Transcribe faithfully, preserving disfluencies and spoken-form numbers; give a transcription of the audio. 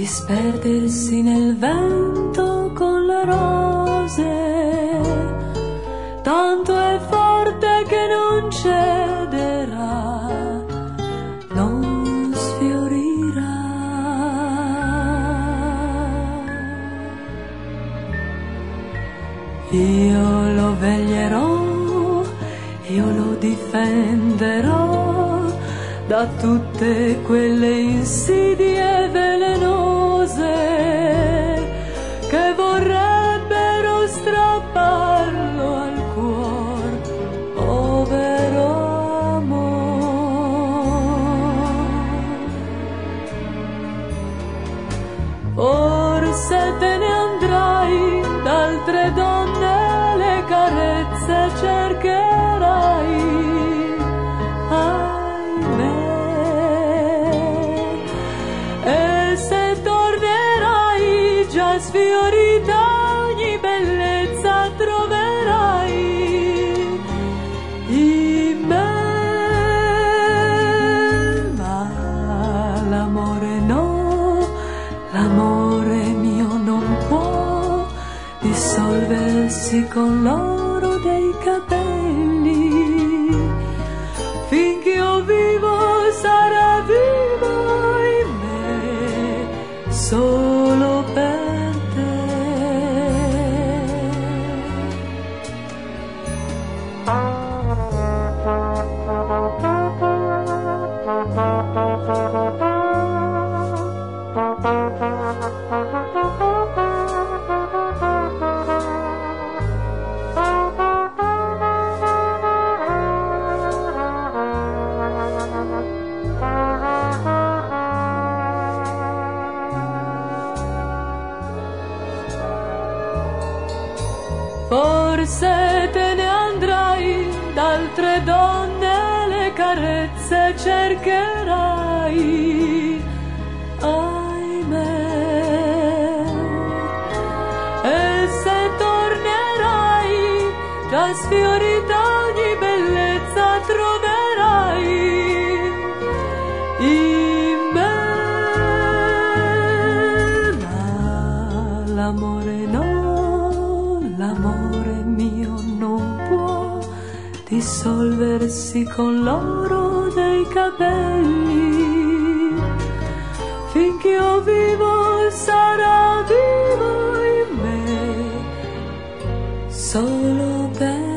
disperdersi nel vento con le rose, tanto è forte che non cederà, non sfiorirà. Io lo veglierò, io lo difenderò da tutte quelle insidie velenose che vorrebbero strapparlo al cuor, povero amor. Forse te ne andrai, d'altre donne le carezze cercherai, sfiorita ogni bellezza troverai in me, ma l'amore no, l'amore mio non può dissolversi con l'oro dei capelli, finché io vivo sarà vivo in me, solo per forse te ne andrai, d'altre donne le carezze cercherai, ahimè, e se tornerai, già sfiorita ogni bellezza troverai in me, ma l'amore no, l'amore mio non può dissolversi con l'oro dei capelli, finché io vivo sarà vivo in me, solo per